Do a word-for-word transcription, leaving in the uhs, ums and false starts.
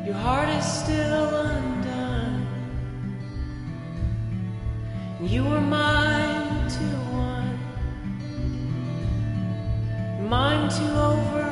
Your heart is still undone. You were mine to one, mine to over.